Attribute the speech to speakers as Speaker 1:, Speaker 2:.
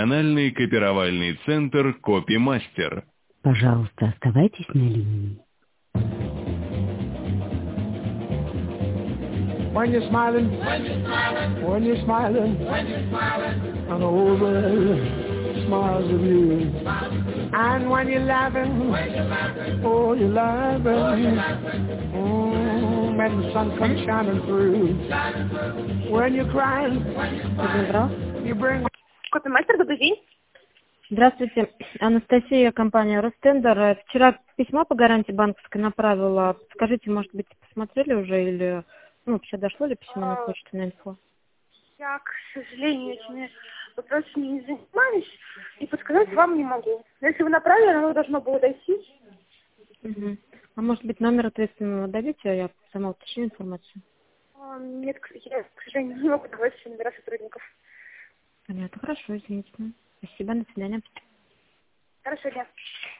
Speaker 1: Национальный копировальный центр «Копимастер».
Speaker 2: Пожалуйста, оставайтесь на линии.
Speaker 3: When you're smiling, when you're smiling, and the whole world smiles with you. And when you're laughing, oh, you're laughing, when the sun comes shining through. When you're crying, you bring...
Speaker 4: Копимастер, добрый день.
Speaker 5: Здравствуйте, Анастасия, компания Ростендер. Вчера письмо по гарантии банковской направила. Скажите, может быть, посмотрели уже или вообще дошло ли письмо на почту, на инфо?
Speaker 4: Я, к сожалению, этими вопросами не занимаюсь и подсказать вам не могу. Но если вы направили, оно должно было дойти.
Speaker 5: Угу. А может быть, номер ответственного дадите, я сама уточню информацию?
Speaker 4: Нет, я, к сожалению, не могу давать номера сотрудников.
Speaker 5: Понятно, хорошо, извините. Спасибо, до свидания.
Speaker 4: Хорошего дня.